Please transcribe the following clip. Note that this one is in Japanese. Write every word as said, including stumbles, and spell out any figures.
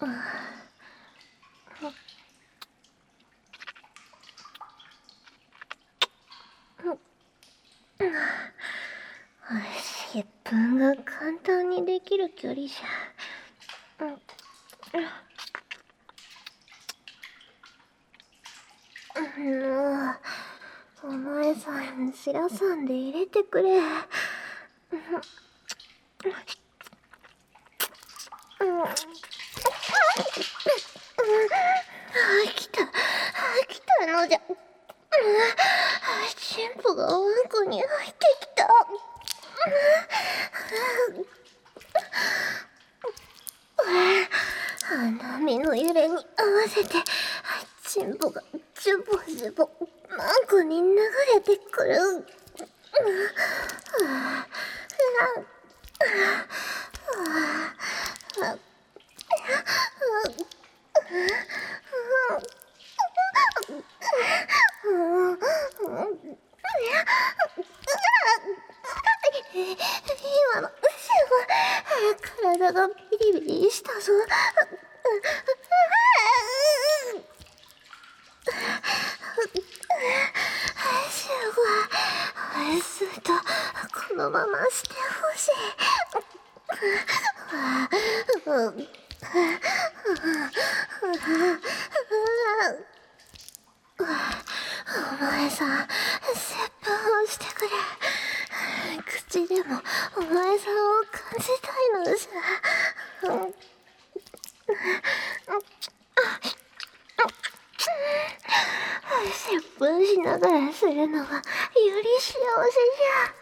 接吻が簡単にできる距離じゃ。もう、お前さん白さんで入れてくれ。あ、来た、来たのじゃ。チンポがワンコに入ってきた。花見の揺れに合わせてチンポがジュボジュボマンコに流れてくる。今のすごい体がビリビリしたぞ。すごい。ずっとこのまましてほしい。お前さん、接吻をしてくれ。口でもお前さんを感じたいのじゃ。接吻しながらするのはより幸せじゃ。